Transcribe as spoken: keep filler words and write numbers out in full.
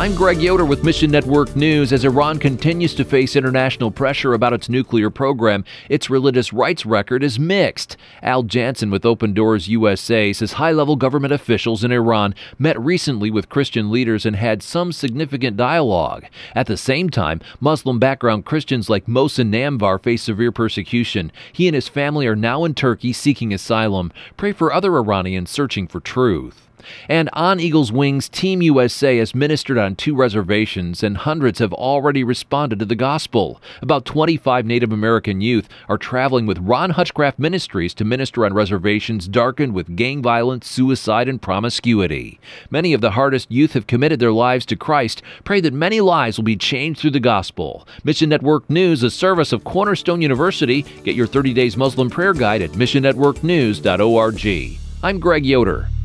I'm Greg Yoder with Mission Network News. As Iran continues to face international pressure about its nuclear program, its religious rights record is mixed. Al Jansen with Open Doors U S A says high-level government officials in Iran met recently with Christian leaders and had some significant dialogue. At the same time, Muslim-background Christians like Mohsen Namvar face severe persecution. He and his family are now in Turkey seeking asylum. Pray for other Iranians searching for truth. And on Eagle's Wings, Team U S A has ministered on two reservations, and hundreds have already responded to the gospel. About twenty-five Native American youth are traveling with Ron Hutchcraft Ministries to minister on reservations darkened with gang violence, suicide, and promiscuity. Many of the hardest youth have committed their lives to Christ. Pray that many lives will be changed through the gospel. Mission Network News, a service of Cornerstone University. Get your thirty days Muslim prayer guide at mission network news dot org. I'm Greg Yoder.